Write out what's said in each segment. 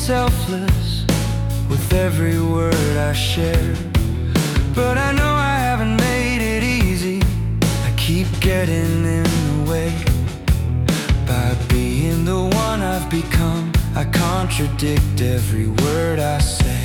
selfless with every word I share. But I know I haven't made it easy. I keep getting in the way. By being the one I've become, I contradict every word I say.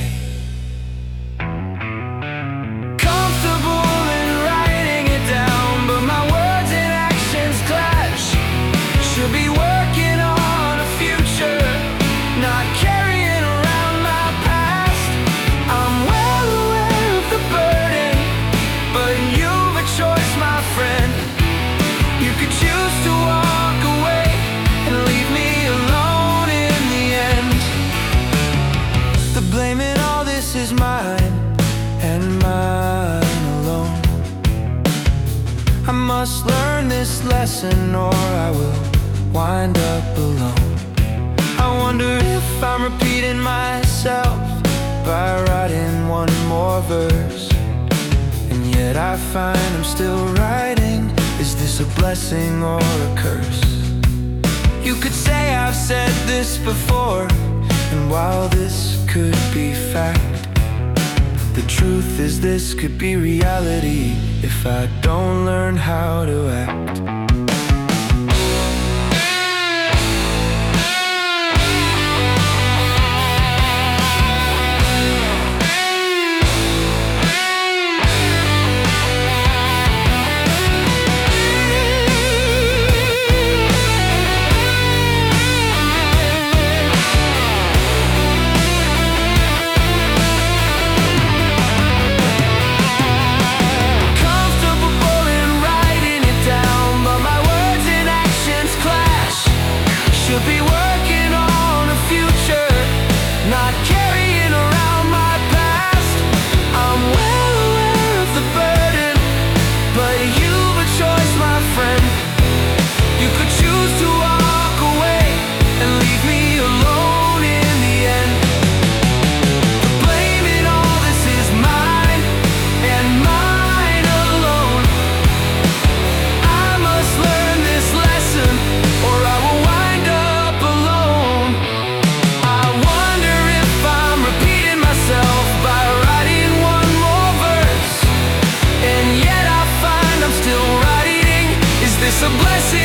Comfortable in writing it down, but my words and actions clash. Should be working on a future, not carrying around my past. I'm well aware of the burden, but you've a choice, my friend. You could choose to walk away and leave me alone in the end. The blame in all this is mine, and mine alone. I must learn this lesson or I will wind up alone. I wonder if I'm repeating myself by writing one more verse, and yet I find I'm still writing. Is this a blessing or a curse? You could say I've said this before, and while this could be fact, the truth is this could be reality if I don't learn how to act. Should be working on a future, not carrying around my past. I'm well aware of the burden, but you've a choice, my friend. You could choose to walk away and leave me alone in the end. The blame in all this is mine, and mine alone. I must learn this lesson or I will wind up alone. I wonder if I'm repeating myself by writing one more verse, and yet I find I'm still writing. Is this a blessing